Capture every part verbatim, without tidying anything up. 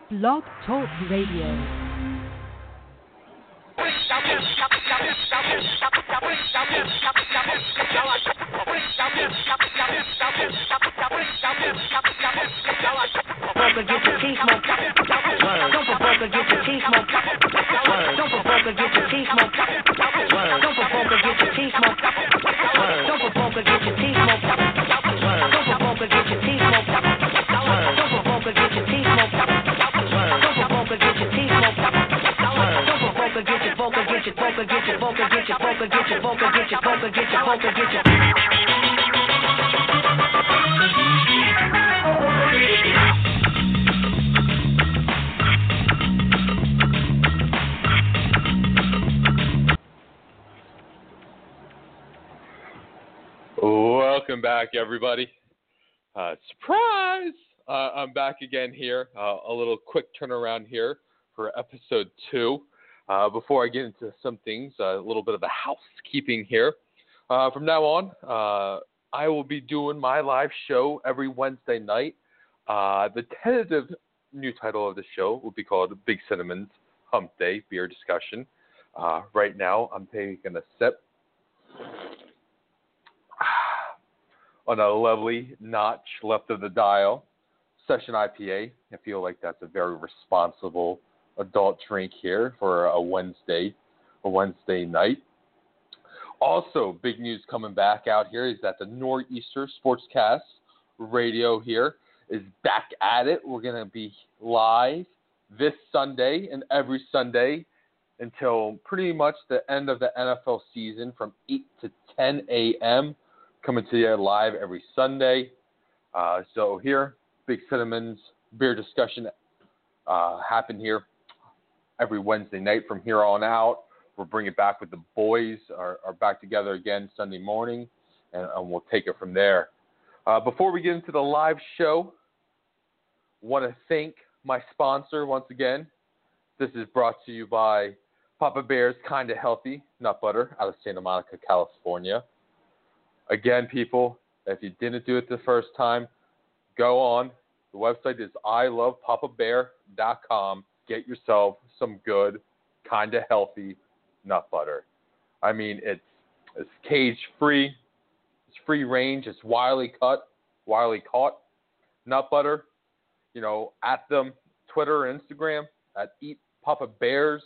Blog Talk Radio. Get your teeth smoked. Don't provoke or get your teeth smoked. Don't provoke or get your teeth smoked. Don't provoke or get your teeth smoked. Don't provoke or get your teeth smoked. Don't provoke or get your teeth smoked. Don't provoke or get your teeth smoked. Don't provoke or get your teeth smoked. Don't provoke or get your vocal, get your vocal, get your vocal, get your vocal, get your vocal, get your vocal, get your vocal, get your. Welcome back, everybody. Uh, surprise! Uh, I'm back again here. Uh, a little quick turnaround here for episode two. Uh, before I get into some things, uh, a little bit of a housekeeping here. Uh, from now on, uh, I will be doing my live show every Wednesday night. Uh, the tentative new title of the show will be called Big Cinnamon's Hump Day Beer Discussion. Uh, right now, I'm taking a sip on a lovely notch left of the dial Session I P A. I feel like that's a very responsible adult drink here for a Wednesday, a Wednesday night. Also, big news coming back out here is that the Nor'easter Sportscast radio here is back at it. We're going to be live this Sunday and every Sunday until pretty much the end of the N F L season from eight to ten a.m. Coming to you live every Sunday. Uh, so here, Big Cinnamon's beer discussion uh, happen here every Wednesday night from here on out. We'll bring it back with the boys, are, are back together again Sunday morning, and, and we'll take it from there. Uh, before we get into the live show, want to thank my sponsor once again. This is brought to you by Papa Bear's Kinda Healthy Nut Butter out of Santa Monica, California. Again, people, if you didn't do it the first time, go on. The website is I love papa bear dot com. Get yourself some good, kind of healthy nut butter. I mean, it's it's cage-free, it's free range, it's wildly cut, wildly caught nut butter. You know, at them, Twitter or Instagram, at Eat Papa Bears.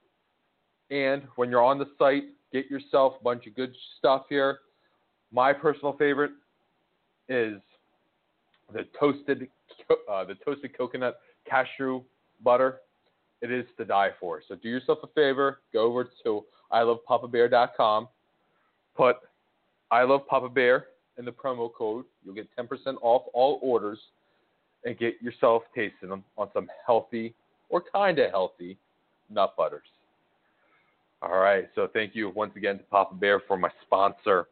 And when you're on the site, get yourself a bunch of good stuff here. My personal favorite is the toasted uh, the toasted coconut cashew butter. It is to die for. So do yourself a favor. Go over to I love papa bear dot com. Put I love Papa Bear in the promo code. You'll get ten percent off all orders and get yourself tasting them on some healthy or kind of healthy nut butters. All right. So thank you once again to Papa Bear for my sponsor.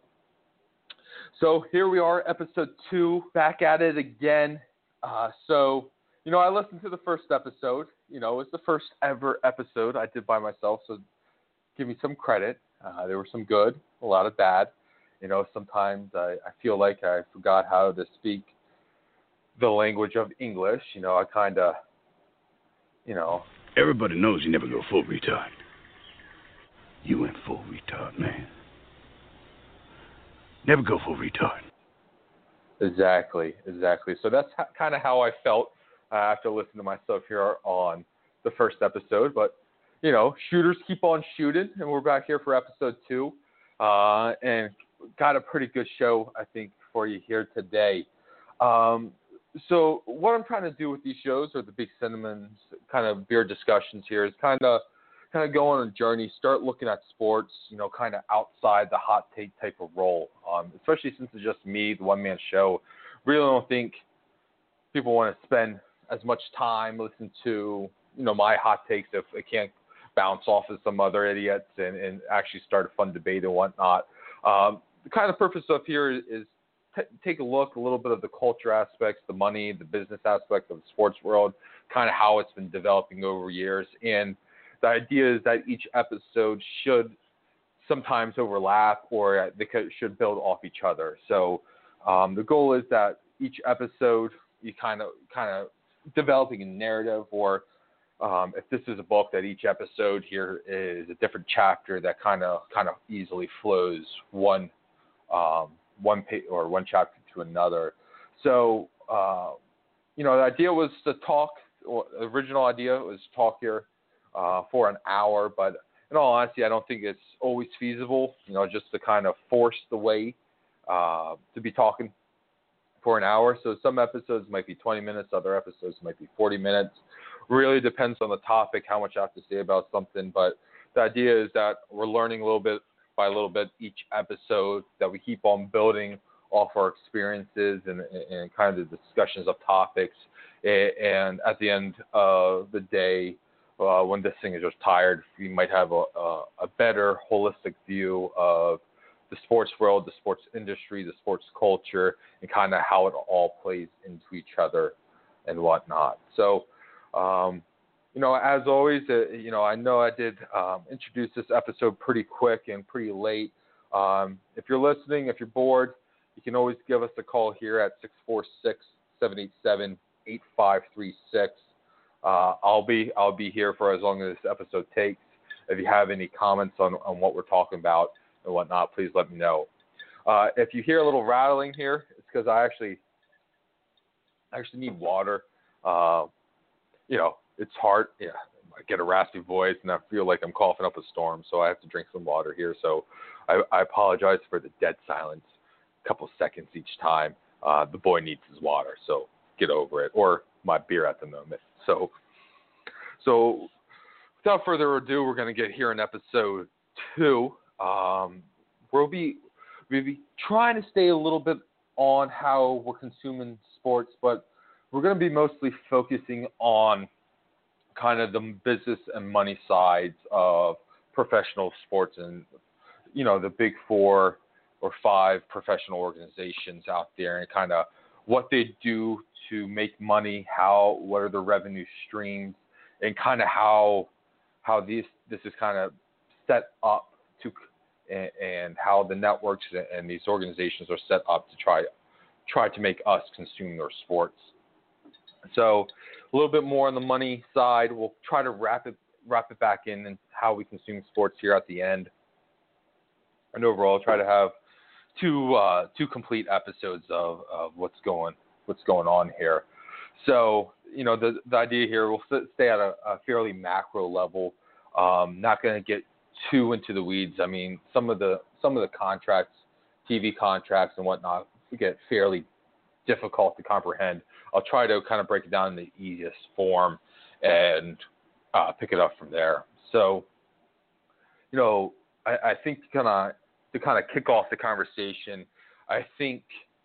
So here we are, episode two, back at it again. Uh, so, you know, I listened to the first episode. You know, it was the first ever episode I did by myself, so give me some credit. Uh, there were some good, a lot of bad. You know, sometimes I, I feel like I forgot how to speak the language of English. You know, I kind of, you know. Everybody knows you never go full retard. You went full retard, man. Never go full retard. Exactly, exactly. So that's ha- kind of how I felt uh, after listening to myself here on the first episode. But, you know, shooters keep on shooting, and we're back here for episode two. Uh, and got a pretty good show, I think, for you here today. Um, so what I'm trying to do with these shows, or the Big Cinnamon's kind of beer discussions here, is kind of kind of go on a journey, start looking at sports, you know, kind of outside the hot take type of role, um, especially since it's just me, the one-man show. Really don't think people want to spend as much time listening to, you know, my hot takes if it can't bounce off of some other idiots and, and actually start a fun debate and whatnot. Um, the kind of purpose of here is, is t- take a look, a little bit of the culture aspects, the money, the business aspect of the sports world, kind of how it's been developing over years. And the idea is that each episode should sometimes overlap, or they could, should build off each other. So um, the goal is that each episode you kind of kind of developing a narrative, or um, if this is a book that each episode here is a different chapter that kind of kind of easily flows one um, one page or one chapter to another. So uh, you know, the idea was to talk. Or the original idea was to talk here uh, for an hour, but in all honesty, I don't think it's always feasible. You know, just to kind of force the way uh, to be talking for an hour. So some episodes might be twenty minutes, other episodes might be forty minutes. Really depends on the topic, how much I have to say about something. But the idea is that we're learning a little bit by a little bit each episode, that we keep on building off our experiences and, and kind of the discussions of topics. And at the end of the day, uh, when this thing is just tired, we might have a, a, a better holistic view of the sports world, the sports industry, the sports culture, and kind of how it all plays into each other and whatnot. So, um, you know, as always, uh, you know, I know I did um, introduce this episode pretty quick and pretty late. Um, if you're listening, if you're bored, you can always give us a call here at six four six, seven eight seven, eight five three six. Uh, I'll be I'll be here for as long as this episode takes. If you have any comments on, on what we're talking about and whatnot, please let me know. Uh, if you hear a little rattling here, it's because I actually I actually need water. Uh, you know, it's hard. Yeah, I get a raspy voice and I feel like I'm coughing up a storm, so I have to drink some water here. So I, I apologize for the dead silence. A couple seconds each time. Uh, the boy needs his water, so get over it, or my beer at the moment. So, so without further ado, we're going to get here in episode two. Um, we'll be we'll be trying to stay a little bit on how we're consuming sports, but we're going to be mostly focusing on kind of the business and money sides of professional sports, and you know, the big four or five professional organizations out there, and kind of what they do to make money, how, what are the revenue streams, and kind of how, how these, this is kind of set up to, and, and how the networks and these organizations are set up to try, try to make us consume their sports. So a little bit more on the money side. We'll try to wrap it, wrap it back in and how we consume sports here at the end. And overall, try to have two uh, two complete episodes of, of what's going what's going on here. So, you know, the the idea here, we'll stay at a, a fairly macro level. Um, not going to get too into the weeds. I mean, some of the some of the contracts, T V contracts and whatnot, get fairly difficult to comprehend. I'll try to kind of break it down in the easiest form and uh, pick it up from there. So, you know, I, I think kind of to kind of kick off the conversation, I think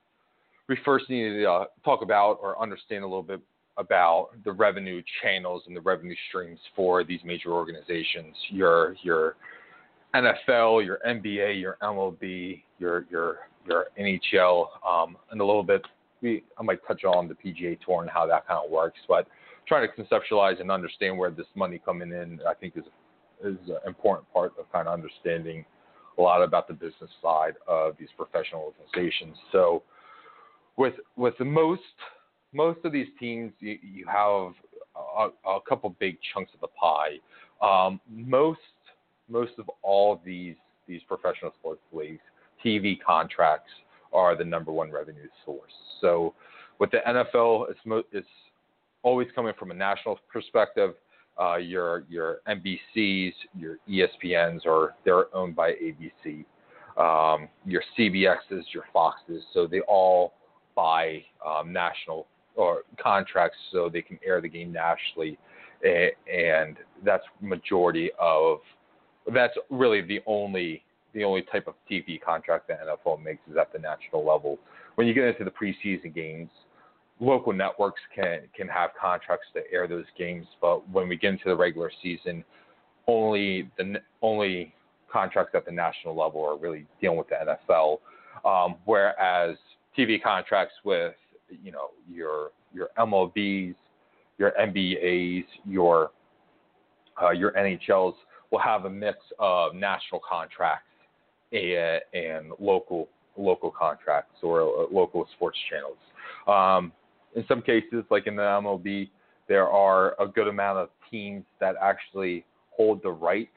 we first need to uh, talk about or understand a little bit about the revenue channels and the revenue streams for these major organizations. Your your N F L, your N B A, your M L B, your your your N H L, um, and a little bit. We I might touch on the P G A Tour and how that kind of works, but trying to conceptualize and understand where this money coming in, I think is is an important part of kind of understanding a lot about the business side of these professional organizations. So with with the most most of these teams, you, you have a, a couple big chunks of the pie. Um, most most of all of these these professional sports leagues, T V contracts are the number one revenue source. So with the N F L, it's mo- it's always coming from a national perspective. Uh, your your N B Cs, your E S P Ns, or they're owned by A B C. Um, your C B Xs, your Foxes, so they all buy um, national or contracts so they can air the game nationally, a- and that's majority of that's really the only the only type of T V contract the N F L makes is at the national level. When you get into the preseason games, local networks can can have contracts to air those games, but when we get into the regular season, only the only contracts at the national level are really dealing with the N F L. Um, whereas T V contracts with you know your your M L Bs, your N B As, your uh, your N H Ls will have a mix of national contracts and, and local local contracts or uh, local sports channels. Um, in some cases, like in the M L B, there are a good amount of teams that actually hold the rights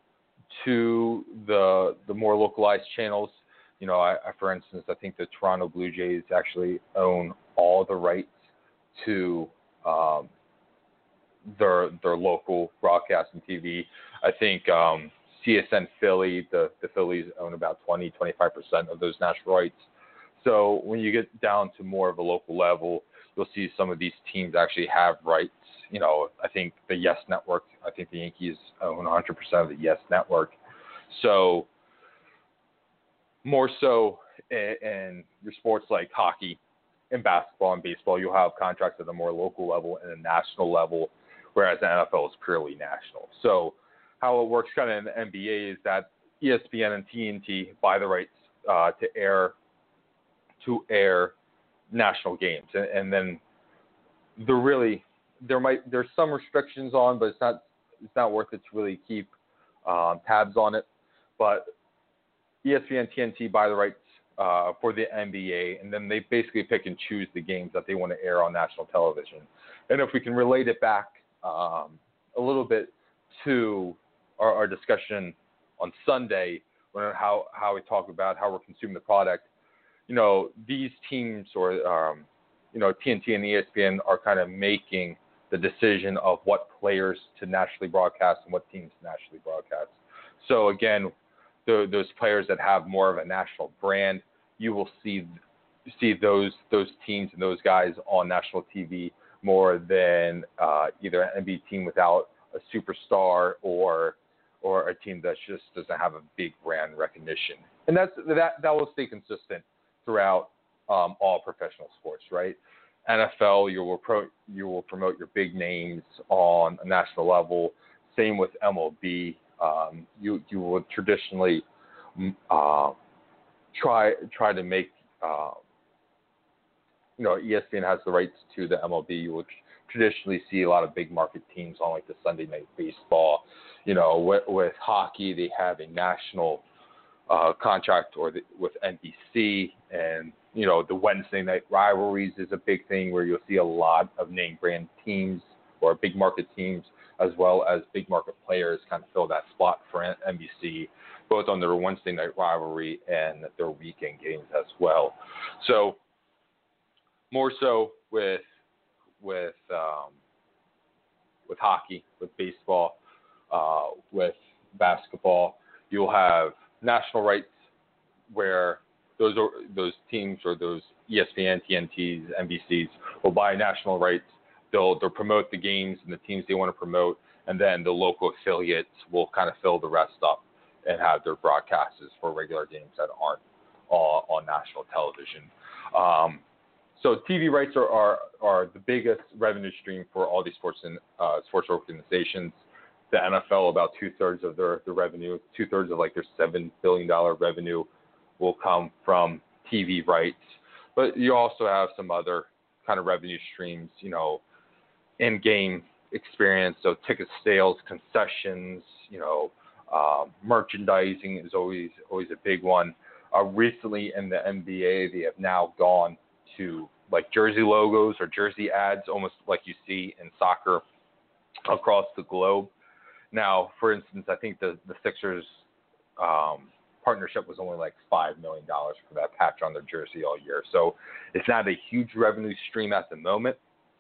to the the more localized channels. You know, I, I, for instance, I think the Toronto Blue Jays actually own all the rights to um, their their local broadcast and T V. I think um, C S N Philly, the, the Phillies own about twenty, twenty-five percent of those national rights. So when you get down to more of a local level, you'll see some of these teams actually have rights. You know, I think the Yes Network, I think the Yankees own one hundred percent of the Yes Network. So more so in, in your sports like hockey and basketball and baseball, you'll have contracts at a more local level and a national level, whereas the N F L is purely national. So how it works kind of in the N B A is that E S P N and T N T buy the rights uh, to air to air national games, and, and then they're really there might there's some restrictions on, but it's not it's not worth it to really keep um, tabs on it. But E S P N, T N T buy the rights uh, for the N B A, and then they basically pick and choose the games that they want to air on national television. And if we can relate it back um, a little bit to our, our discussion on Sunday, when how how we talk about how we're consuming the product, you know, these teams or um, you know T N T and E S P N are kind of making the decision of what players to nationally broadcast and what teams to nationally broadcast. So again, the, those players that have more of a national brand, you will see see those those teams and those guys on national T V more than uh, either an N B A team without a superstar or or a team that just doesn't have a big brand recognition. And that's that that will stay consistent throughout um, all professional sports, right? N F L, you will pro, you will promote your big names on a national level. Same with M L B. Um, you you will traditionally uh, try try to make uh, you know E S P N has the rights to the M L B. You will traditionally see a lot of big market teams on like the Sunday Night Baseball. You know, with, with hockey, they have a national uh, contract or the, with N B C, and you know the Wednesday night rivalries is a big thing where you'll see a lot of name brand teams or big market teams, as well as big market players kind of fill that spot for N B C, both on their Wednesday night rivalry and their weekend games as well. So more so with with um, with hockey, with baseball, uh, with basketball, you'll have national rights where those are, those teams or those E S P N, T N Ts, N B Cs will buy national rights. They'll they'll promote the games and the teams they want to promote, and then the local affiliates will kind of fill the rest up and have their broadcasts for regular games that aren't all on national television. Um, so T V rights are, are are the biggest revenue stream for all these sports and uh, sports organizations. The N F L, about two thirds of their, their revenue, two thirds of like their seven billion dollar revenue will come from T V rights. But you also have some other kind of revenue streams, you know, in-game experience, so ticket sales, concessions, you know, uh, merchandising is always always a big one. Uh, recently in the N B A, they have now gone to like jersey logos or jersey ads, almost like you see in soccer across the globe. Now, for instance, I think the, the Sixers um, partnership was only like five million dollars for that patch on their jersey all year. So it's not a huge revenue stream at the moment.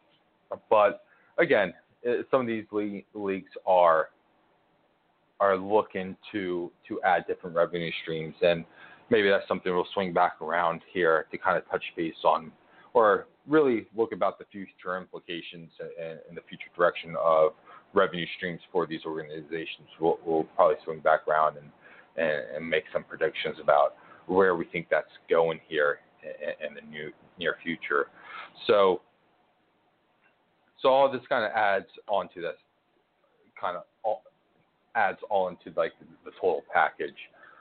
But again, it, some of these le- leagues are are looking to to add different revenue streams, and maybe that's something we'll swing back around here to kind of touch base on, or really look about the future implications and, and the future direction of revenue streams for these organizations. We'll, we'll probably swing back around and, and, and make some predictions about where we think that's going here in, in the new, near future. So, so all this kind of adds onto this, kind of all, adds all into like the, the total package.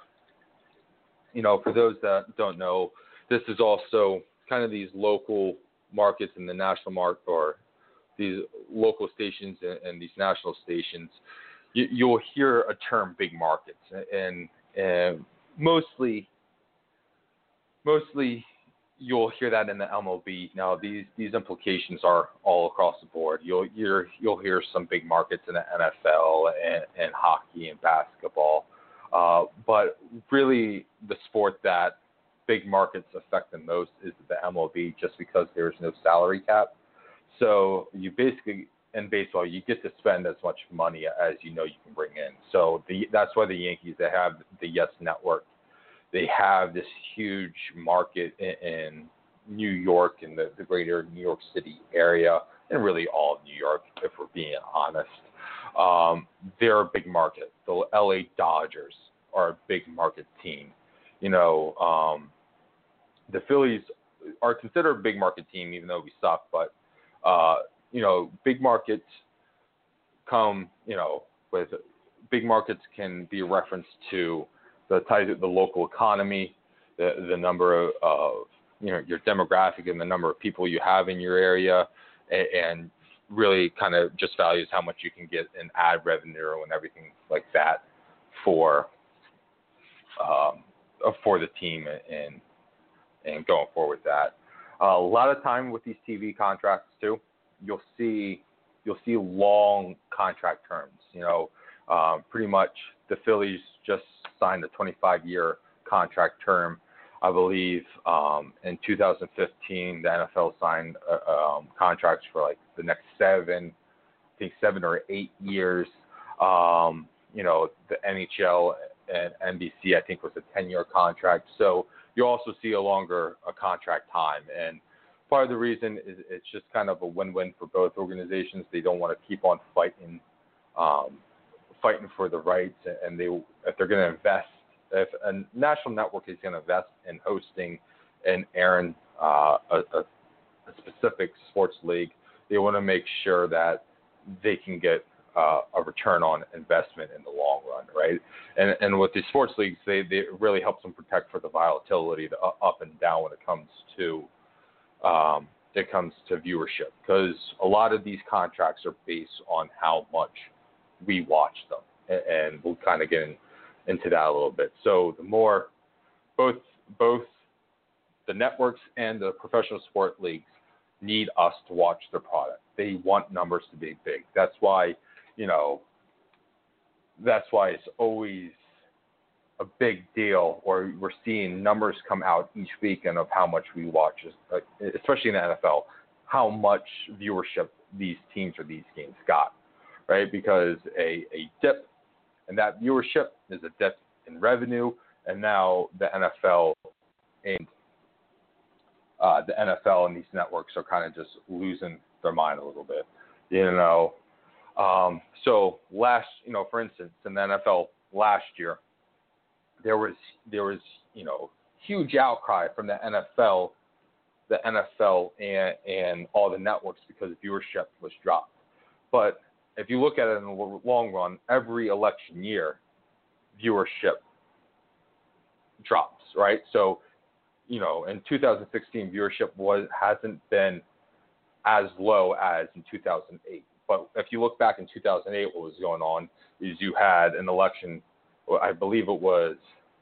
You know, for those that don't know, this is also kind of these local markets in the national market, or these local stations and, and these national stations. You, you'll hear a term "big markets," and, and mostly, mostly you'll hear that in the M L B. Now, these these implications are all across the board. You'll you're, you'll hear some big markets in the N F L and, and hockey and basketball, uh, but really the sport that big markets affect the most is the M L B, just because there's no salary cap. So you basically, in baseball, you get to spend as much money as you know you can bring in. So the, that's why the Yankees, they have the Yes Network. They have this huge market in, in New York and the, the greater New York City area, and really all of New York, if we're being honest. Um, they're a big market. The L A Dodgers are a big market team. You know, um, the Phillies are considered a big market team, even though we suck. But, uh, you know, big markets come, you know, with big markets can be a reference to the ties of the local economy, the the number of, of you know your demographic and the number of people you have in your area, and, and really kind of just values how much you can get in ad revenue and everything like that for um, for the team and and going forward with that. Uh, a lot of time with these T V contracts too, you'll see you'll see long contract terms. You know, um, pretty much the Phillies just signed a twenty-five year contract term. I believe um, in two thousand fifteen, the N F L signed uh, um, contracts for like the next seven, I think seven or eight years. Um, you know, the N H L and N B C, I think, was a ten year contract. So you also see a longer a contract time. And part of the reason is it's just kind of a win-win for both organizations. They don't want to keep on fighting um, fighting for the rights, and they if they're going to invest, if a national network is going to invest in hosting and airing uh, a, a, a specific sports league, they want to make sure that they can get uh, a return on investment in the long run, right? And and with these sports leagues, they, they it really helps them protect for the volatility, the up and down when it comes to um, it comes to viewership, because a lot of these contracts are based on how much we watch them, and we'll kind of get in, into that a little bit. So the more both both the networks and the professional sport leagues need us to watch their product. They want numbers to be big. That's why, you know, that's why it's always a big deal, or we're seeing numbers come out each weekend of how much we watch, especially in the N F L, how much viewership these teams or these games got. Right, because a, a dip in that viewership is a dip in revenue, and now the N F L and uh, the N F L and these networks are kind of just losing their mind a little bit, you know. Um, so last, you know, for instance, in the N F L last year, there was there was you know huge outcry from the N F L, the N F L and and all the networks because viewership was dropped, but if you look at it in the long run, every election year, viewership drops, right? So, you know, in two thousand sixteen, viewership was hasn't been as low as in two thousand eight. But if you look back in two thousand eight, what was going on is you had an election, I believe it was,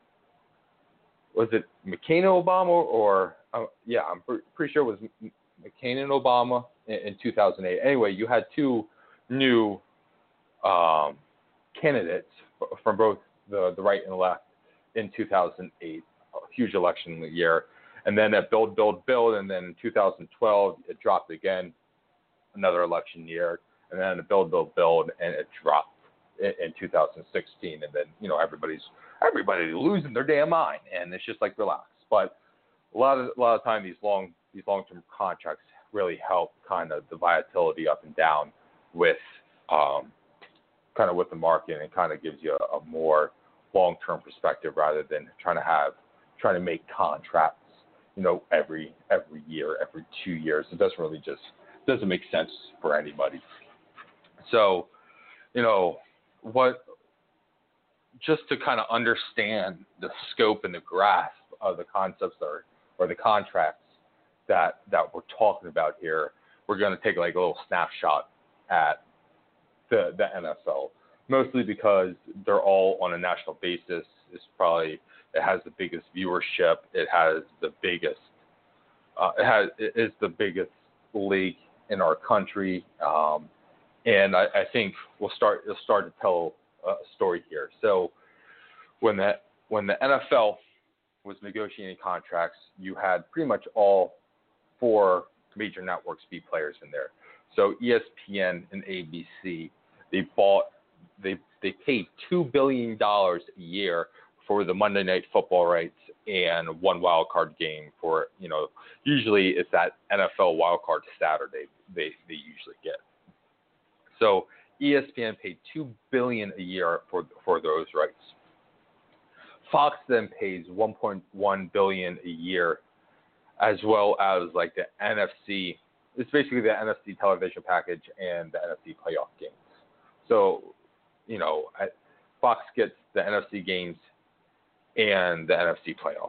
was it McCain and Obama or, uh, yeah, I'm pre- pretty sure it was McCain and Obama in, in two thousand eight. Anyway, you had two new um, candidates from both the, the right and the left in two thousand eight, a huge election year. And then that build, build, build, and then in two thousand twelve, it dropped again, another election year. And then it build, build, build, and it dropped in, in two thousand sixteen. And then, you know, everybody's everybody's losing their damn mind, and it's just like, relax. But a lot of a lot of time, these long these long-term contracts really help kind of the volatility up and down with um, kind of with the market, and it kind of gives you a, a more long-term perspective rather than trying to have trying to make contracts, you know, every every year, every two years. It doesn't really just doesn't make sense for anybody. So, you know, what just to kind of understand the scope and the grasp of the concepts or or the contracts that that we're talking about here, we're going to take like a little snapshot at the the N F L, mostly because they're all on a national basis. It's probably it has the biggest viewership. It has the biggest uh, it has it is the biggest league in our country, um, and I, I think we'll start we'll start to tell a story here. So when the when the N F L was negotiating contracts, you had pretty much all four major networks be players in there. So E S P N and A B C, they bought they they paid two billion dollars a year for the Monday Night Football rights and one wild card game for, you know, usually it's that N F L wild card Saturday they, they usually get. So E S P N paid two billion dollars a year for for those rights. Fox then pays one point one billion dollars a year, as well as like the N F C. It's basically the N F C television package and the N F C playoff games. So, you know, Fox gets the N F C games and the N F C playoffs.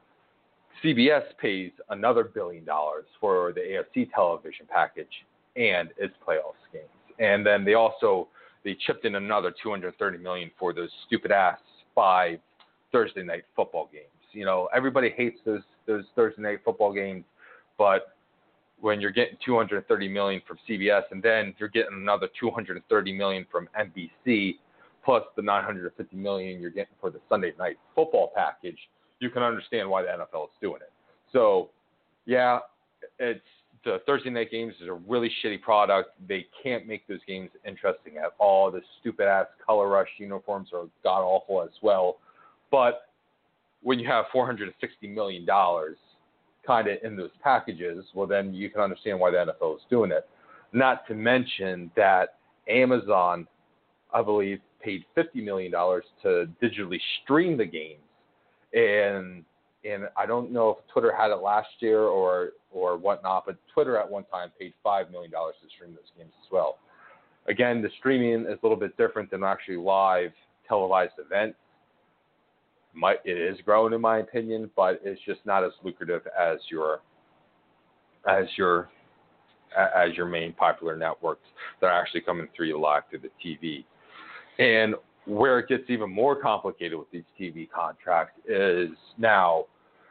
C B S pays another billion dollars for the A F C television package and its playoffs games. And then they also they chipped in another two hundred thirty million dollars for those stupid ass five Thursday night football games. You know, everybody hates those those Thursday night football games, but when you're getting two hundred thirty million dollars from C B S and then you're getting another two hundred thirty million dollars from N B C, plus the nine hundred fifty million dollars you're getting for the Sunday night football package, you can understand why the N F L is doing it. So, yeah, it's the Thursday night games is a really shitty product. They can't make those games interesting at all. The stupid ass color rush uniforms are god awful as well. But when you have four hundred sixty million dollars kind of in those packages, well, then you can understand why the N F L is doing it. Not to mention that Amazon, I believe, paid fifty million dollars to digitally stream the games. And and I don't know if Twitter had it last year or or whatnot, but Twitter at one time paid five million dollars to stream those games as well. Again, the streaming is a little bit different than actually live televised events. Might, it is growing in my opinion, but it's just not as lucrative as your as your as your main popular networks that are actually coming through you live through the T V. And where it gets even more complicated with these T V contracts is now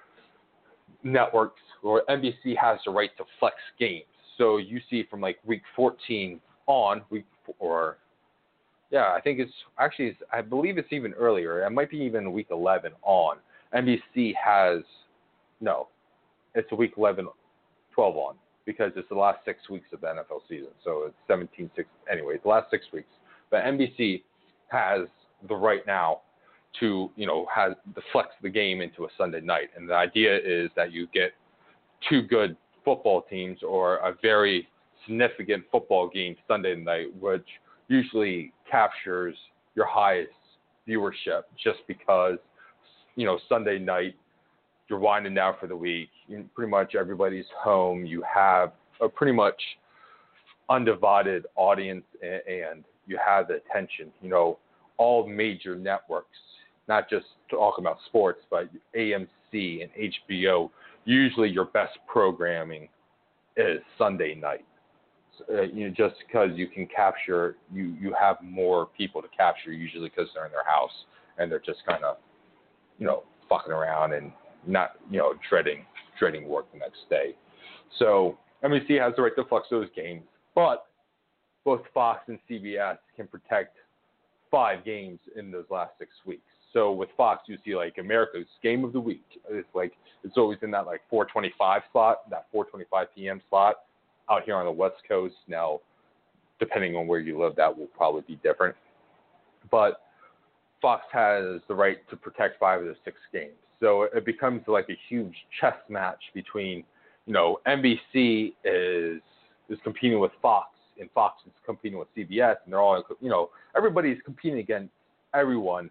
networks or N B C has the right to flex games. So you see from like week fourteen on, week or yeah, I think it's actually, it's, I believe it's even earlier. It might be even week eleven on. N B C has, no, it's a week eleven, twelve on because it's the last six weeks of the N F L season. So it's seventeen, six, anyway, the last six weeks. But N B C has the right now to, you know, has to flex the game into a Sunday night. And the idea is that you get two good football teams or a very significant football game Sunday night, which usually captures your highest viewership just because, you know, Sunday night, you're winding down for the week. You, pretty much everybody's home. You have a pretty much undivided audience and, and you have the attention. You know, all major networks, not just talking about sports, but A M C and H B O, usually your best programming is Sunday night. Uh, you know, just because you can capture, you, you have more people to capture usually because they're in their house and they're just kind of, you know, fucking around and not, you know, dreading dreading work the next day. So N B C has the right to flex those games, but both Fox and C B S can protect five games in those last six weeks. So with Fox, you see like America's Game of the Week. It's like it's always in that like four twenty-five slot, that four twenty-five p.m. slot. Out here on the West Coast, now, depending on where you live, that will probably be different. But Fox has the right to protect five of the six games. So it becomes like a huge chess match between, you know, N B C is is competing with Fox, and Fox is competing with C B S, and they're all, you know, everybody's competing against everyone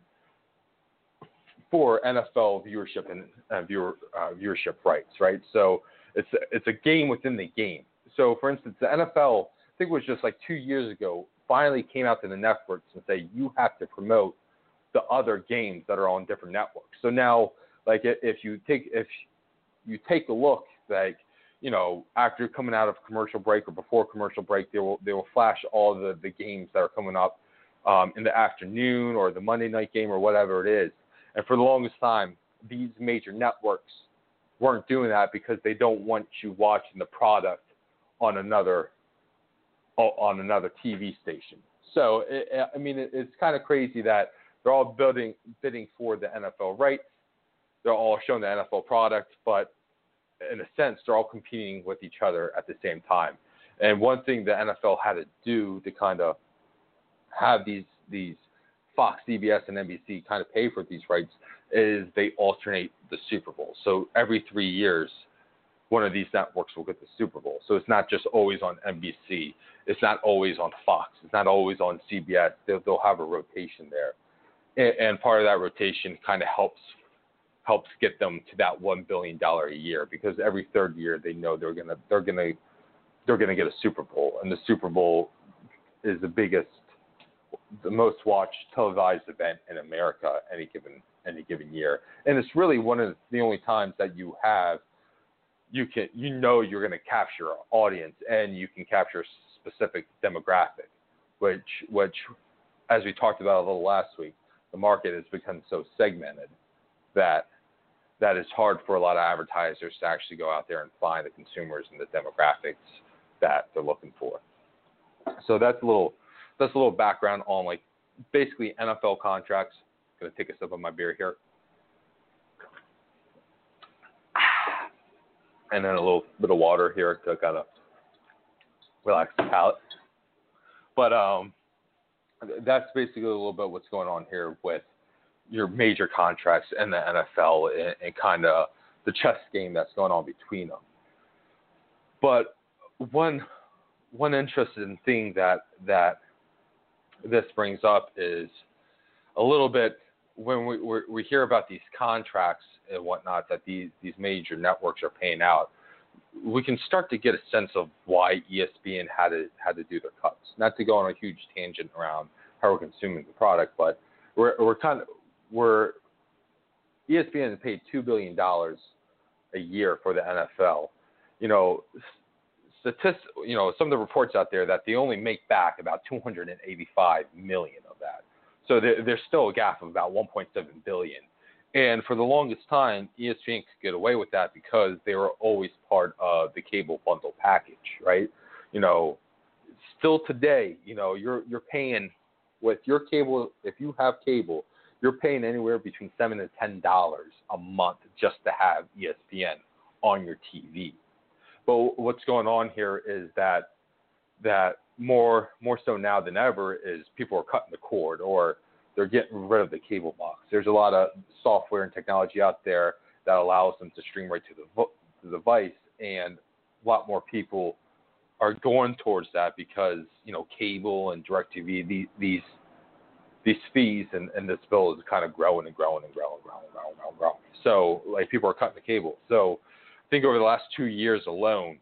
for N F L viewership and uh, viewer uh, viewership rights, right? So it's it's a game within the game. So, for instance, the N F L, I think it was just like two years ago, finally came out to the networks and say, you have to promote the other games that are on different networks. So now, like, if you take if you take a look, like, you know, after coming out of commercial break or before commercial break, they will they will flash all the, the games that are coming up um, in the afternoon or the Monday night game or whatever it is. And for the longest time, these major networks weren't doing that because they don't want you watching the product on another on another T V station. So, it, I mean, it, it's kind of crazy that they're all building, bidding for the N F L rights. They're all showing the N F L product, but in a sense, they're all competing with each other at the same time. And one thing the N F L had to do to kind of have these these Fox, C B S, and N B C kind of pay for these rights is they alternate the Super Bowl. So every three years, one of these networks will get the Super Bowl. So it's not just always on N B C. It's not always on Fox. It's not always on C B S. They'll, they'll have a rotation there. And, and part of that rotation kind of helps helps get them to that one billion dollars a year, because every third year they know they're gonna they're gonna they're gonna get a Super Bowl, and the Super Bowl is the biggest, the most watched televised event in America any given any given year. And it's really one of the only times that you have you can you know you're going to capture an audience, and you can capture a specific demographic, which which as we talked about a little last week, the market has become so segmented that that it's hard for a lot of advertisers to actually go out there and find the consumers and the demographics that they're looking for. So that's a little that's a little background on, like, basically N F L contracts. I'm gonna take a sip of my beer here, and then a little bit of water here to kind of relax the palate. But um, that's basically a little bit what's going on here with your major contracts in the N F L, and, and kind of the chess game that's going on between them. But one one interesting thing that that this brings up is a little bit when we we we hear about these contracts and whatnot that these these major networks are paying out. We can start to get a sense of why E S P N had to had to do their cuts. Not to go on a huge tangent around how we're consuming the product, but we're we're kind of we're E S P N paid two billion dollars a year for the N F L. You know, statist, you know, some of the reports out there that they only make back about two hundred eighty-five million of that. So there, there's still a gap of about one point seven billion. And for the longest time, E S P N could get away with that because they were always part of the cable bundle package, right? You know, still today, you know, you're you're paying with your cable. If you have cable, you're paying anywhere between seven to ten dollars a month just to have E S P N on your T V. But what's going on here is that that more more so now than ever is people are cutting the cord, or they're getting rid of the cable box. There's a lot of software and technology out there that allows them to stream right to the, vo- the device, and a lot more people are going towards that because, you know, cable and DirecTV, these these these fees and, and this bill is kind of growing and growing and growing and growing and growing and growing and growing. So, like, people are cutting the cable. So I think over the last two years alone,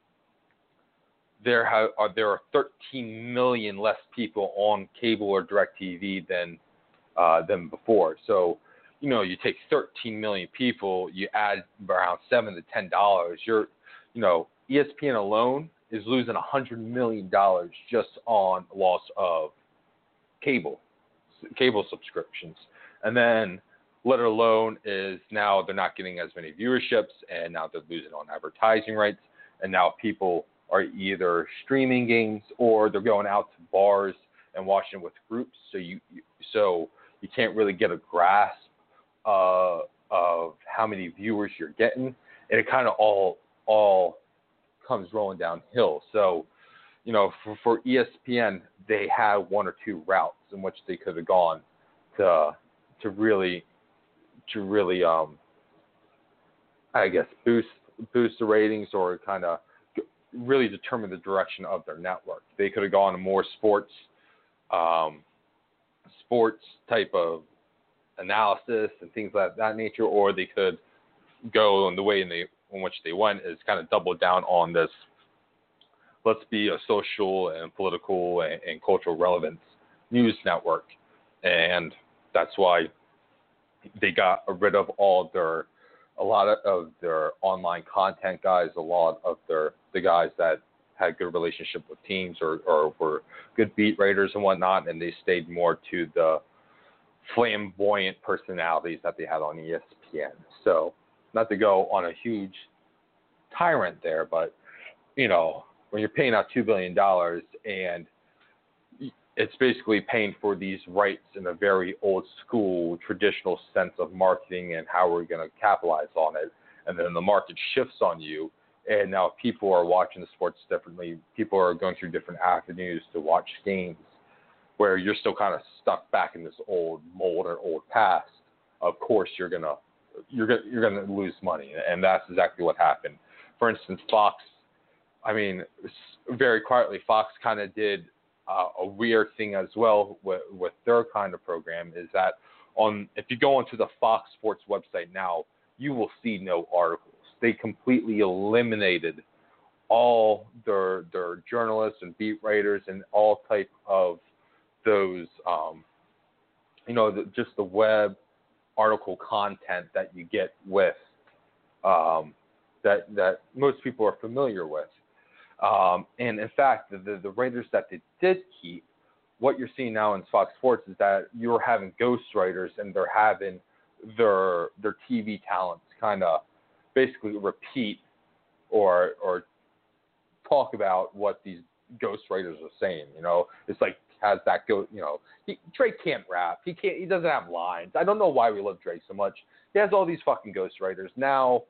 there have, are there are thirteen million less people on cable or DirecTV than uh, than before. So, you know, you take thirteen million people, you add around seven to ten dollars. You're, you know, E S P N alone is losing a hundred million dollars just on loss of cable. cable subscriptions. And then let alone is now they're not getting as many viewerships, and now they're losing on advertising rights, and now people are either streaming games or they're going out to bars and watching with groups, so you so you can't really get a grasp uh, of how many viewers you're getting, and it kind of all all comes rolling downhill. So, you know, for, for E S P N, they had one or two routes in which they could have gone to to really to really um I guess boost boost the ratings, or kind of really determine the direction of their network. They could have gone to more sports um sports type of analysis and things like that nature, or they could go in the way in, the, in which they went is kind of double down on this, let's be a social and political and, and cultural relevance news network. And that's why they got rid of all their, a lot of, of their online content guys, a lot of their, the guys that had good relationship with teams, or, or were good beat writers and whatnot, and they stayed more to the flamboyant personalities that they had on E S P N. So not to go on a huge tyrant there, but, you know, when you're paying out two billion dollars and it's basically paying for these rights in a very old school, traditional sense of marketing and how we're going to capitalize on it, and then the market shifts on you, and now people are watching the sports differently. People are going through different avenues to watch games, where you're still kind of stuck back in this old mold or old past. Of course, you're gonna you're gonna you're gonna lose money, and that's exactly what happened. For instance, Fox. I mean, very quietly, Fox kind of did uh, a weird thing as well with, with their kind of program. Is that on if you go onto the Fox Sports website now, you will see no articles. They completely eliminated all their their journalists and beat writers and all type of those, um, you know, the, just the web article content that you get with um, that that most people are familiar with. Um, and in fact, the, the the writers that they did keep, what you're seeing now in Fox Sports is that you're having ghost writers and they're having their their T V talents kind of basically repeat or or talk about what these ghost writers are saying. You know, it's like has that go. You know, he, Drake can't rap. He can't. He doesn't have lines. I don't know why we love Drake so much. He has all these fucking ghost writers. Now,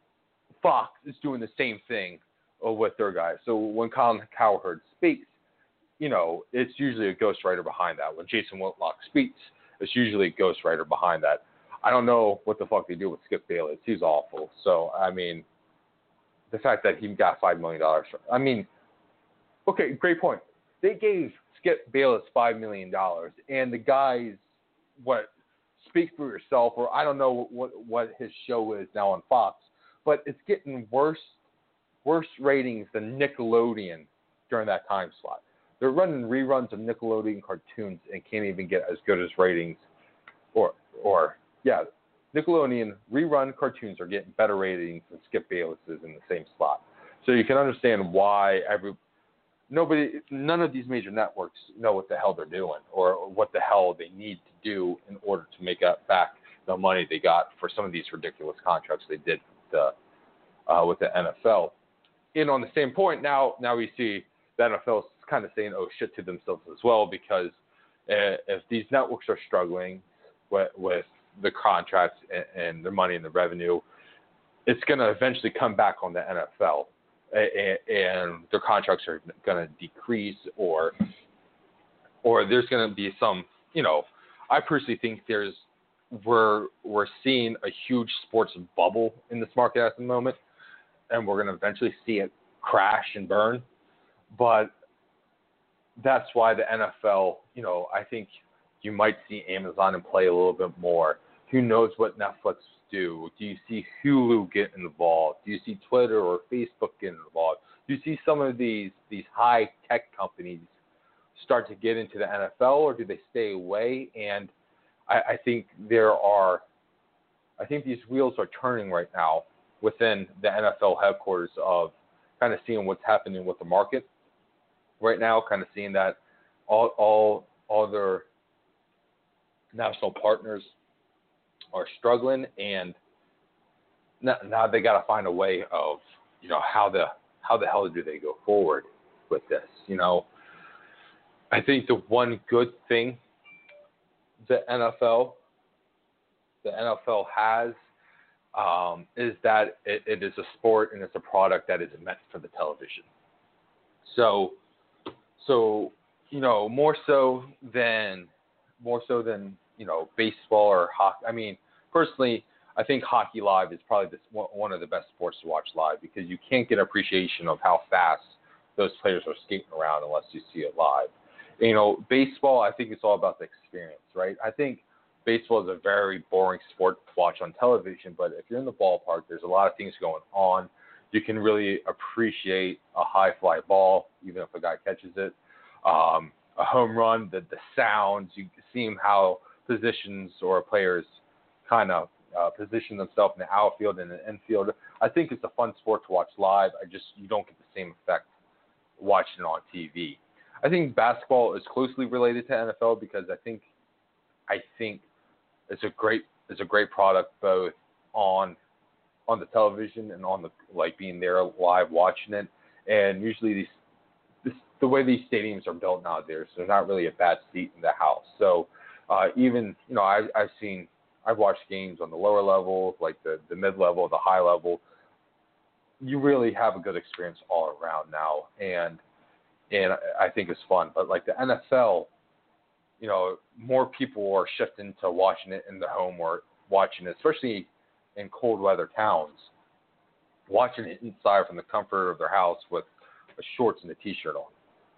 Fox is doing the same thing with their guys. So when Colin Cowherd speaks, you know, it's usually a ghostwriter behind that. When Jason Whitlock speaks, it's usually a ghostwriter behind that. I don't know what the fuck they do with Skip Bayless. He's awful. So, I mean, the fact that he got five million dollars. I mean, okay, great point. They gave Skip Bayless five million dollars, and the guys, what, speak for yourself, or I don't know what, what his show is now on Fox, but it's getting worse, worse ratings than Nickelodeon during that time slot. They're running reruns of Nickelodeon cartoons and can't even get as good as ratings. Or, or yeah, Nickelodeon rerun cartoons are getting better ratings than Skip Bayless is in the same slot. So you can understand why every nobody, none of these major networks know what the hell they're doing or what the hell they need to do in order to make up back the money they got for some of these ridiculous contracts they did with the, uh, with the N F L. And on the same point, now now we see the N F L kind of saying, oh, shit to themselves as well, because uh, if these networks are struggling with, with the contracts and, and the money and the revenue, it's going to eventually come back on the N F L, and, and their contracts are going to decrease, or or there's going to be some, you know, I personally think there's we're we're seeing a huge sports bubble in this market at the moment, and we're going to eventually see it crash and burn. But that's why the N F L, you know, I think you might see Amazon in play a little bit more. Who knows what Netflix do? Do you see Hulu get involved? Do you see Twitter or Facebook get involved? Do you see some of these these high tech companies start to get into the N F L, or do they stay away? And I, I think there are, I think these wheels are turning right now within the N F L headquarters of kind of seeing what's happening with the market right now, kind of seeing that all all all their national partners are struggling, and now, now they got to find a way of, you know, how the how the hell do they go forward with this? You know, I think the one good thing the N F L the N F L has um, is that it, it is a sport and it's a product that is meant for the television. So, so you know, more so than more so than you know, baseball or hockey. I mean, personally, I think hockey live is probably the, one of the best sports to watch live, because you can't get appreciation of how fast those players are skating around unless you see it live. And, you know, baseball, I think it's all about the experience, right? I think baseball is a very boring sport to watch on television, but if you're in the ballpark, there's a lot of things going on. You can really appreciate a high fly ball, even if a guy catches it. Um, a home run, the, the sounds, you see how positions or players kind of uh, position themselves in the outfield and the infield. I think it's a fun sport to watch live. I just, you don't get the same effect watching it on T V. I think basketball is closely related to N F L, because I think, I think it's a great, it's a great product both on on the television and on the like being there live watching it. And usually these this, the way these stadiums are built nowadays, there's not really a bad seat in the house. So uh, even you know I, I've seen I've watched games on the lower level, like the the mid level, the high level. You really have a good experience all around now, and and I think it's fun. But like the N F L, you know, more people are shifting to watching it in the home or watching it, especially in cold weather towns, watching it inside from the comfort of their house with a shorts and a t-shirt on.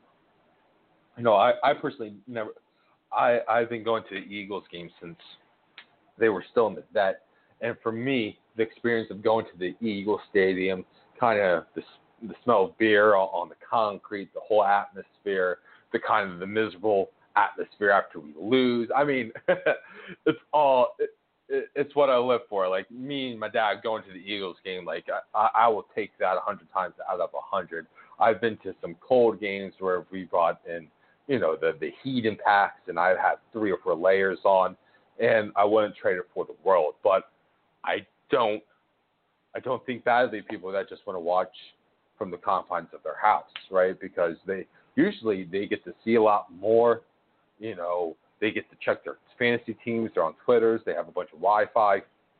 You know, I, I personally never, I, I've been going to the Eagles games since they were still in the vet. And for me, the experience of going to the Eagles Stadium, kind of the, the smell of beer on, on the concrete, the whole atmosphere, the kind of the miserable atmosphere after we lose. I mean, it's all, it, it, it's what I live for. Like me and my dad going to the Eagles game, like I, I will take that a hundred times out of a hundred. I've been to some cold games where we brought in, you know, the, the heat impacts, and I've had three or four layers on, and I wouldn't trade it for the world. But I don't, I don't think badly of people that just want to watch from the confines of their house, right? Because they usually they get to see a lot more. You know, they get to check their fantasy teams. They're on Twitters. They have a bunch of Wi-Fi,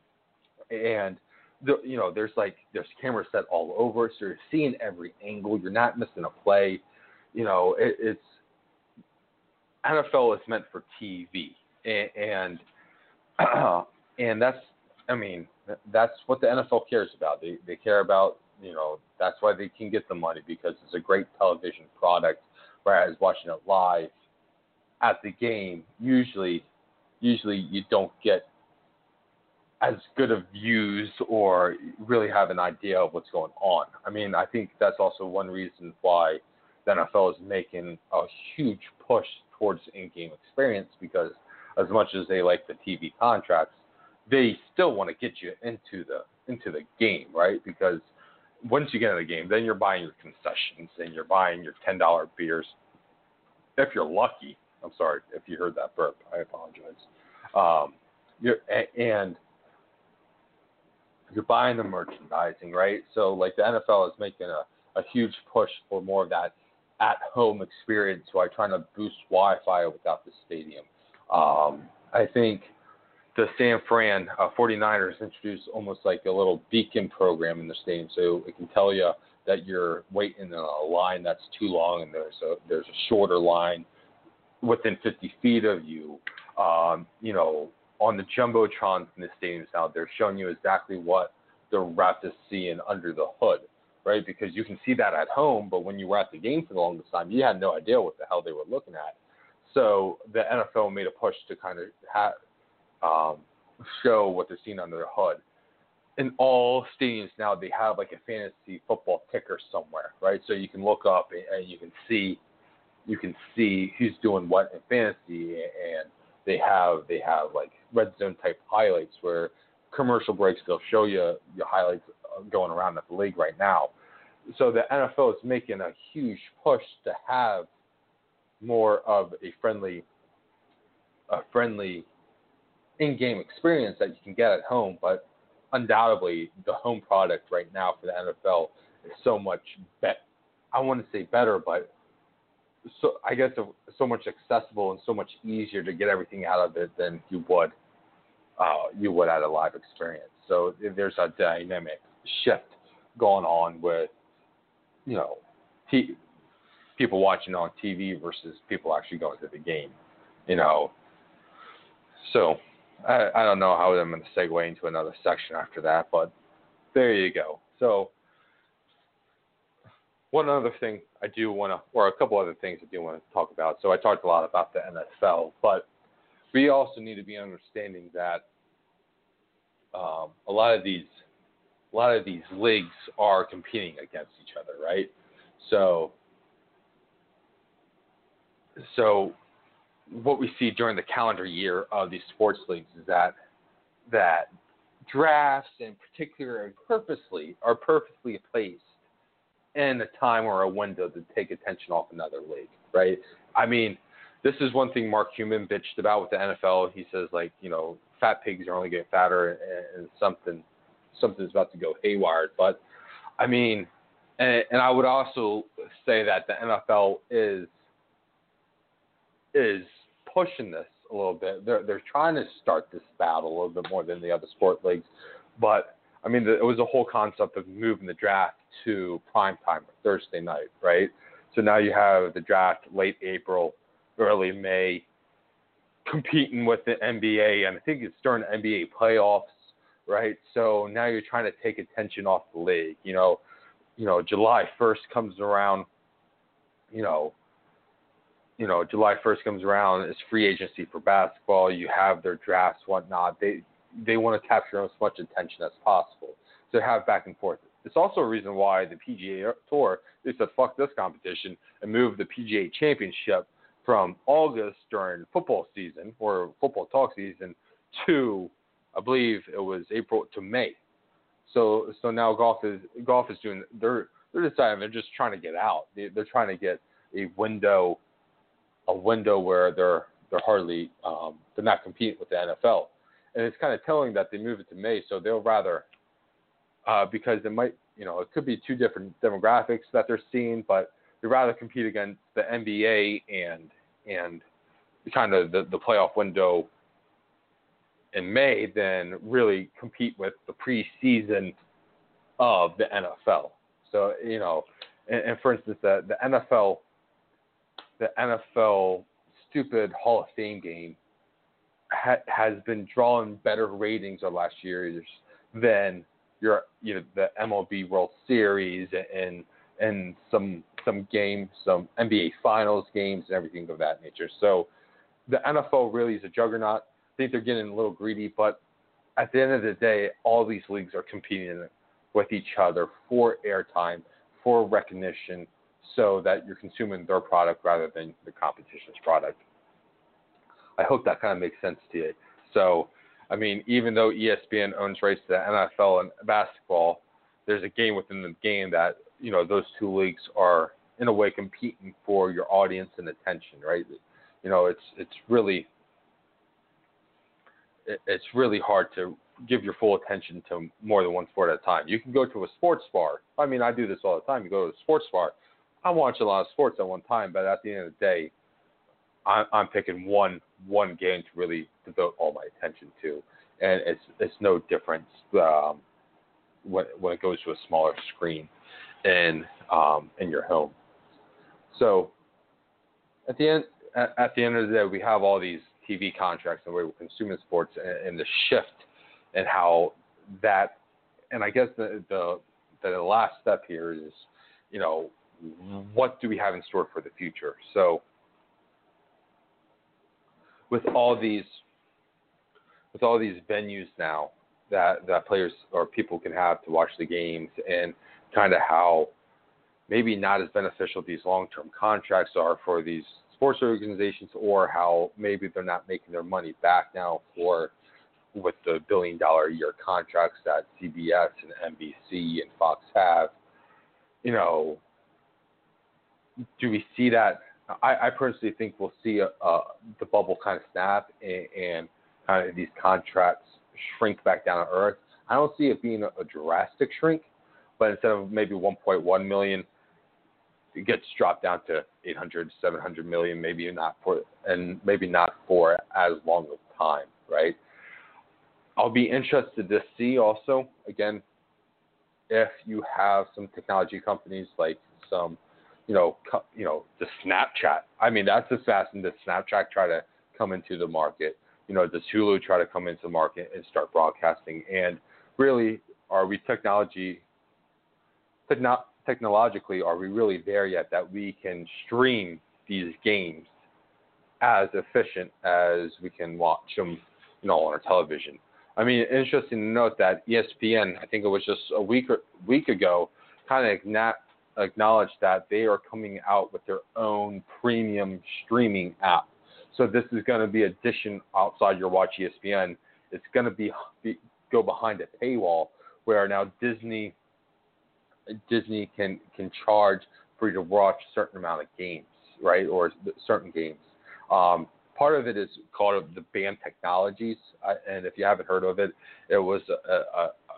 and the, you know, there's like there's cameras set all over, so you're seeing every angle. You're not missing a play. You know, it, it's N F L is meant for T V, and and, uh, and that's, I mean, that's what the N F L cares about. They they care about, you know, that's why they can get the money, because it's a great television product. Whereas watching it live at the game, usually, usually you don't get as good of views or really have an idea of what's going on. I mean, I think that's also one reason why the N F L is making a huge push towards in-game experience, because as much as they like the T V contracts, they still want to get you into the into the game, right? Because once you get in the game, then you're buying your concessions and you're buying your ten dollar beers. If you're lucky, I'm sorry if you heard that burp, I apologize. Um, you're, and you're buying the merchandising, right? So like the N F L is making a, a huge push for more of that at-home experience by trying to boost Wi-Fi without the stadium. Um, I think the San Fran uh, 49ers introduced almost like a little beacon program in the stadium, so it can tell you that you're waiting in a line that's too long, and there's a there's a shorter line within fifty feet of you. Um, you know, on the jumbotrons in the stadiums now, they're showing you exactly what the ref is seeing under the hood, right? Because you can see that at home, but when you were at the game for the longest time, you had no idea what the hell they were looking at. So the N F L made a push to kind of have Um, show what they're seeing under the hood. In all stadiums now, they have like a fantasy football ticker somewhere, right? So you can look up and you can see, you can see who's doing what in fantasy, and they have they have like red zone type highlights where commercial breaks, they'll show you your highlights going around at the league right now. So the N F L is making a huge push to have more of a friendly, a friendly in-game experience that you can get at home, but undoubtedly the home product right now for the N F L is so much better. I want to say better, but so I guess so much accessible and so much easier to get everything out of it than you would uh, you would at a live experience. So there's a dynamic shift going on with, you know, t- people watching on T V versus people actually going to the game, you know. So I, I don't know how I'm going to segue into another section after that, but there you go. So one other thing I do want to, or a couple other things I do want to talk about. So I talked a lot about the N F L, but we also need to be understanding that um, a lot of these, a lot of these leagues are competing against each other, right? So, so. what we see during the calendar year of these sports leagues is that that drafts in particular and purposely are purposely placed in a time or a window to take attention off another league, right? I mean, this is one thing Mark Cuban bitched about with the N F L. He says, like, you know, fat pigs are only getting fatter, and, and something something's about to go haywire. But I mean, and, and I would also say that the N F L is is pushing this a little bit. They're they're trying to start this battle a little bit more than the other sport leagues. But I mean, the, it was a whole concept of moving the draft to prime time, Thursday night, right? So now you have the draft late April, early May, competing with the N B A, and I think it's during the N B A playoffs, right? So now you're trying to take attention off the league. You know, you know, July first comes around. You know, you know, July first comes around. It's free agency for basketball. You have their drafts, whatnot. They they want to capture as much attention as possible. So have back and forth. It's also a reason why the P G A Tour, they said, fuck this competition and moved the P G A Championship from August during football season or football talk season to, I believe it was April to May. So so now golf is golf is doing, they're they're deciding they're just trying to get out. They, they're trying to get a window, a window where they're they're hardly um, they're not competing with the N F L, and it's kind of telling that they move it to May. So they'll rather. Uh, because it might, you know, it could be two different demographics that they're seeing, but they'd rather compete against the N B A and and kind of the, the playoff window in May than really compete with the preseason of the N F L. So, you know, and, and for instance, the, the N F L, the N F L stupid Hall of Fame game ha, has been drawing better ratings of last year's than your, you know, the M L B World Series and and some some games, some N B A Finals games and everything of that nature. So the N F L really is a juggernaut. I think they're getting a little greedy, but at the end of the day, all these leagues are competing with each other for airtime, for recognition, so that you're consuming their product rather than the competition's product. I hope that kind of makes sense to you. So, I mean, even though E S P N owns rights to the N F L and basketball, there's a game within the game that, you know, those two leagues are in a way competing for your audience and attention, right? You know, it's it's really it's really hard to give your full attention to more than one sport at a time. You can go to a sports bar. I mean, I do this all the time. You go to a sports bar. I watch a lot of sports at one time, but at the end of the day, I'm, I'm picking one one game to really devote all my attention to, and it's it's no difference um, when when it goes to a smaller screen in um, in your home. So at the end at, at the end of the day, we have all these T V contracts and the way we're consuming sports, and, and the shift and how that, and I guess the, the the last step here is, you know, what do we have in store for the future? So with all these with all these venues now that, that players or people can have to watch the games, and kind of how maybe not as beneficial these long-term contracts are for these sports organizations, or how maybe they're not making their money back now for with the billion dollar a year contracts that C B S and N B C and Fox have. You know, do we see that? I, I personally think we'll see a, a, the bubble kind of snap and, and kind of these contracts shrink back down to earth. I don't see it being a, a drastic shrink, but instead of maybe one point one million, it gets dropped down to eight hundred, seven hundred million, maybe not for, and maybe not for as long of time, right? I'll be interested to see also, again, if you have some technology companies like some, you know, co- you know, the Snapchat. I mean, that's as fast as the Snapchat try to come into the market. You know, does Hulu try to come into the market and start broadcasting? And really, are we technology, techno- technologically, are we really there yet that we can stream these games as efficient as we can watch them, you know, on our television? I mean, interesting to note that E S P N, I think it was just a week or, week ago, kind of igna- acknowledged that they are coming out with their own premium streaming app. So this is going to be addition outside your watch E S P N. It's going to be, be go behind a paywall where now Disney Disney can can charge for you to watch a certain amount of games, right, or certain games. Um, part of it is called the BAM Technologies, uh, and if you haven't heard of it, it was a, a, a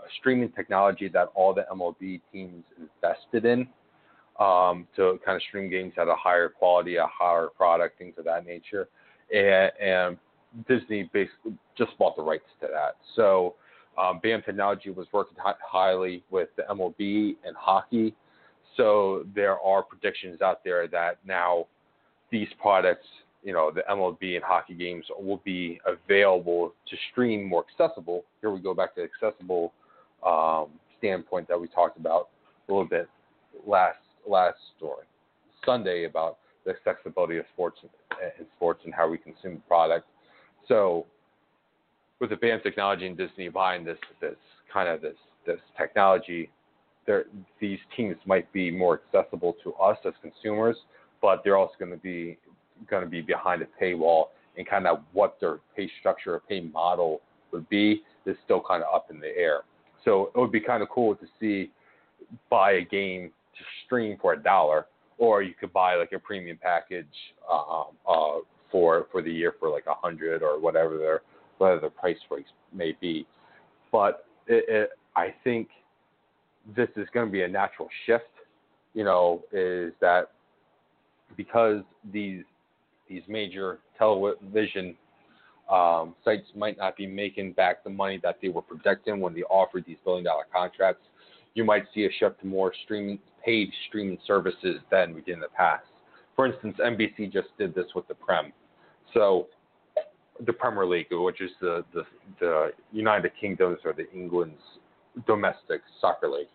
streaming technology that all the M L B teams invested in um, to kind of stream games at a higher quality, a higher product, things of that nature. And, and Disney basically just bought the rights to that. So um, B A M Technology was working hi- highly with the M L B and hockey. So there are predictions out there that now these products, you know, the M L B and hockey games will be available to stream more accessible. Here we go back to the accessible um, standpoint that we talked about a little bit last last story Sunday about the accessibility of sports and sports and how we consume the product. So with the B A M Technology and Disney buying this this kind of this this technology, there these teams might be more accessible to us as consumers, but they're also going to be going to be behind a paywall, and kind of what their pay structure or pay model would be is still kind of up in the air. So it would be kind of cool to see buy a game to stream for a dollar, or you could buy like a premium package um, uh, for for the year for like a hundred or whatever their whatever the price range may be. But it, it, I think this is going to be a natural shift. You know, is that because these these major television um, sites might not be making back the money that they were projecting when they offered these billion dollar contracts, you might see a shift to more streaming, paid streaming services than we did in the past. For instance, N B C just did this with the Prem. So the Premier League, which is the, the, the United Kingdom's or the England's domestic soccer league.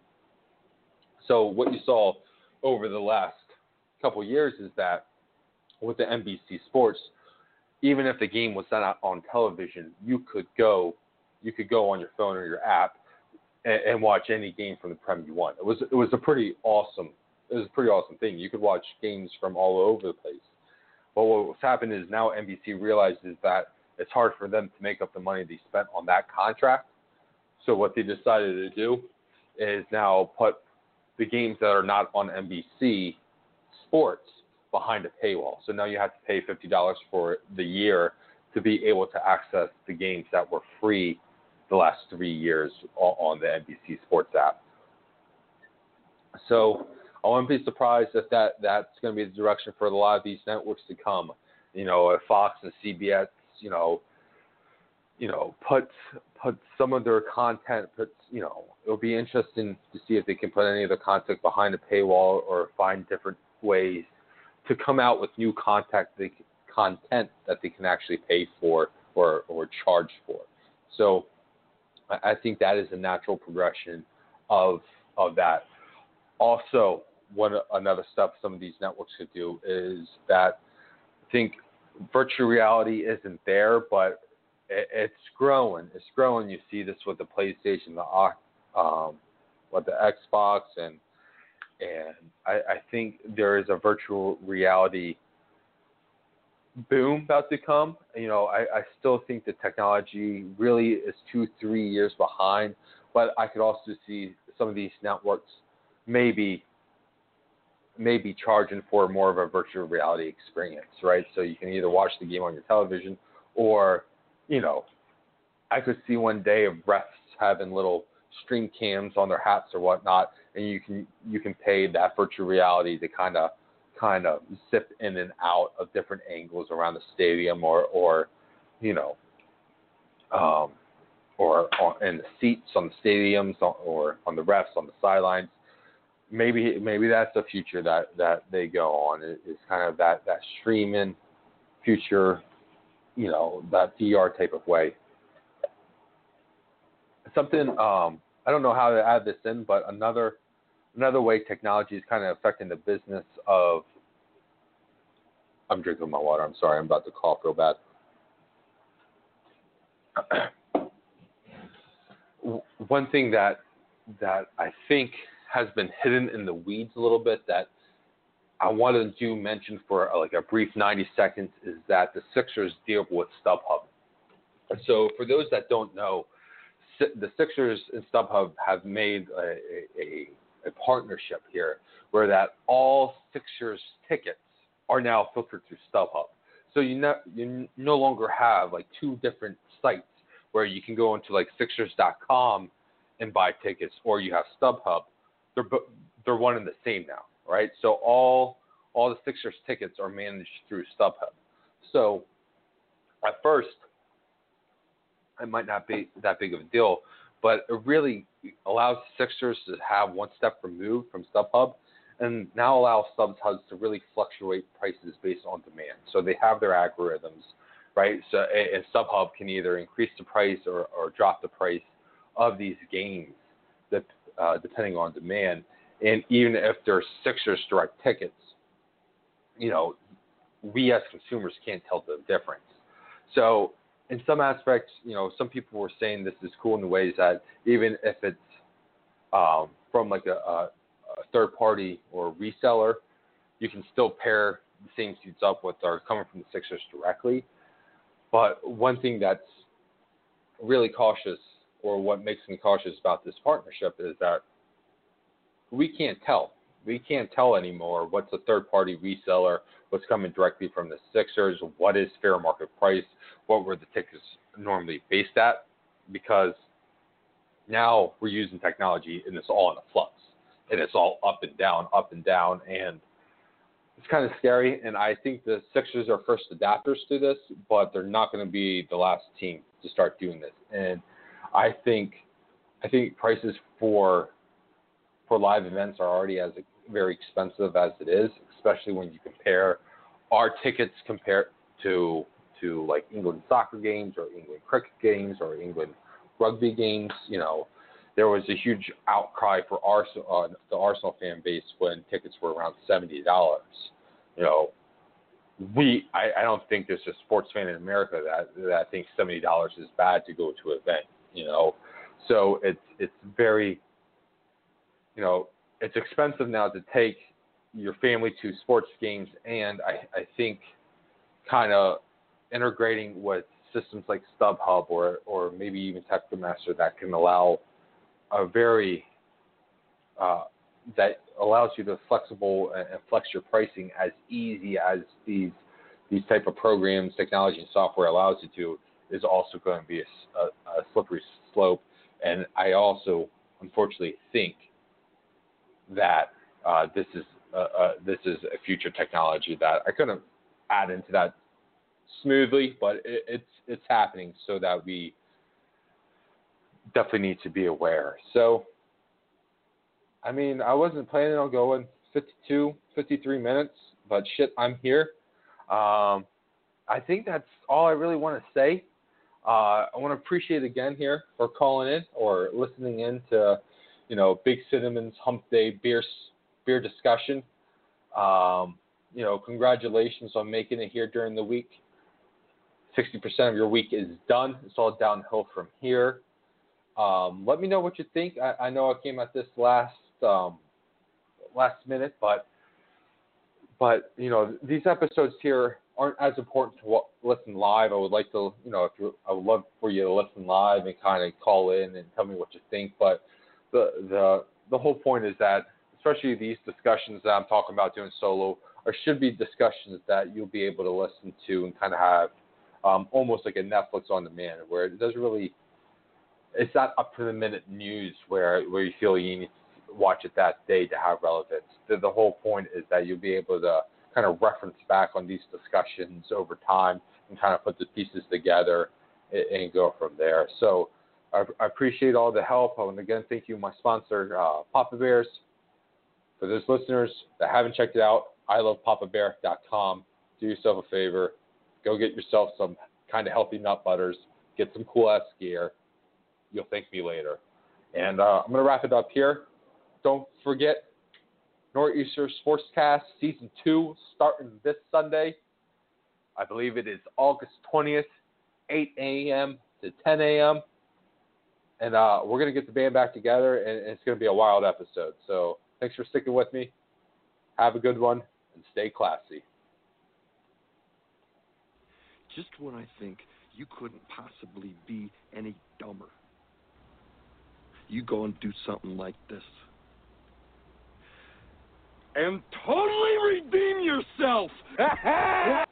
So what you saw over the last couple of years is that with the N B C Sports, even if the game was not on television, you could go, you could go on your phone or your app and, and watch any game from the Prem you want. It was it was a pretty awesome, it was a pretty awesome thing. You could watch games from all over the place. But what's happened is now N B C realizes that it's hard for them to make up the money they spent on that contract. So what they decided to do is now put the games that are not on N B C Sports behind a paywall. So now you have to pay fifty dollars for the year to be able to access the games that were free the last three years on the N B C Sports app. So I wouldn't be surprised if that, that's going to be the direction for a lot of these networks to come. You know, if Fox and C B S, you know, you know, put put some of their content, put, you know, it'll be interesting to see if they can put any of the content behind a paywall or find different ways to come out with new content, they, content that they can actually pay for or, or charge for. So I, I think that is a natural progression of of that. Also, one another step some of these networks could do is that I think virtual reality isn't there, but it, it's growing. It's growing. You see this with the PlayStation, the um, with the Xbox, and and I, I think there is a virtual reality boom about to come. You know, I, I still think the technology really is two, three years behind, but I could also see some of these networks maybe maybe charging for more of a virtual reality experience, right? So you can either watch the game on your television or, you know, I could see one day of refs having little stream cams on their hats or whatnot, and you can you can pay that virtual reality to kind of kind of zip in and out of different angles around the stadium, or or you know, um, or, or in the seats on the stadiums, or on the refs on the sidelines. Maybe maybe that's the future that, that they go on. Is kind of that, that streaming future, you know, that V R type of way. Something um, I don't know how to add this in, but another another way technology is kind of affecting the business of. I'm drinking my water. I'm sorry. I'm about to cough real bad. One thing that that I think has been hidden in the weeds a little bit that I wanted to mention for like a brief ninety seconds is that the Sixers deal with StubHub. So for those that don't know, the Sixers and StubHub have made a, a, a partnership here where that all Sixers tickets are now filtered through StubHub. So you no, you no longer have like two different sites where you can go into like Sixers dot com and buy tickets, or you have StubHub, they're they're one and the same now, right? So all all the Sixers tickets are managed through StubHub. So at first, it might not be that big of a deal, but it really allows the Sixers to have one step removed from StubHub, and now allows StubHub to really fluctuate prices based on demand. So they have their algorithms, right? So and StubHub can either increase the price or, or drop the price of these games, that, uh, depending on demand. And even if they're Sixers direct tickets, you know, we as consumers can't tell the difference. So in some aspects, you know, some people were saying this is cool in the ways that even if it's um, from like a, a, a third party or reseller, you can still pair the same seats up with or coming from the Sixers directly. But one thing that's really cautious, or what makes me cautious about this partnership, is that we can't tell. We can't tell anymore what's a third-party reseller, what's coming directly from the Sixers, what is fair market price, what were the tickets normally based at, because now we're using technology and it's all in a flux, and it's all up and down, up and down, and it's kind of scary. And I think the Sixers are first adapters to this, but they're not going to be the last team to start doing this. And I think I think prices for for live events are already as very expensive as it is, especially when you compare our tickets compared to to like England soccer games or England cricket games or England rugby games. You know, there was a huge outcry for Arsenal, uh, the Arsenal fan base when tickets were around seventy dollars. You know, we I, I don't think there's a sports fan in America that that thinks seventy dollars is bad to go to an event. You know, so it's it's very, you know, it's expensive now to take your family to sports games, and I, I think kind of integrating with systems like StubHub or or maybe even Ticketmaster that can allow a very uh, that allows you to flexible and flex your pricing as easy as these these type of programs, technology, and software allows you to, is also going to be a, a, a slippery slope. And I also, unfortunately, think that uh, this is uh, uh, this is a future technology that I couldn't add into that smoothly, but it, it's it's happening, so that we definitely need to be aware. So, I mean, I wasn't planning on going fifty-two, fifty-three minutes, but shit, I'm here. Um, I think that's all I really want to say. Uh, I want to appreciate again here for calling in or listening in to, you know, Big Cinnamon's Hump Day beer beer discussion. Um, you know, congratulations on making it here during the week. sixty percent of your week is done. It's all downhill from here. Um, let me know what you think. I, I know I came at this last um, last minute, but but you know, these episodes here aren't as important to what, listen live. I would like to, you know, if you, I would love for you to listen live and kind of call in and tell me what you think. But the the the whole point is that, especially these discussions that I'm talking about doing solo, or should be discussions that you'll be able to listen to and kind of have um, almost like a Netflix on demand, where it doesn't really, it's not up to the minute news where where you feel you need to watch it that day to have relevance. The, the whole point is that you'll be able to kind of reference back on these discussions over time and kind of put the pieces together and, and go from there. So I, I appreciate all the help. I want to again thank you, my sponsor, uh, Papa Bears. For those listeners that haven't checked it out, I love papa bear dot com. Do yourself a favor. Go get yourself some kind of healthy nut butters. Get some cool ass gear. You'll thank me later. And uh, I'm going to wrap it up here. Don't forget, Northeastern Sportscast Season two starting this Sunday. I believe it is August twentieth, eight a.m. to ten a.m. And uh, we're going to get the band back together, and it's going to be a wild episode. So thanks for sticking with me. Have a good one, and stay classy. Just when I think you couldn't possibly be any dumber, you go and do something like this. And totally redeem yourself!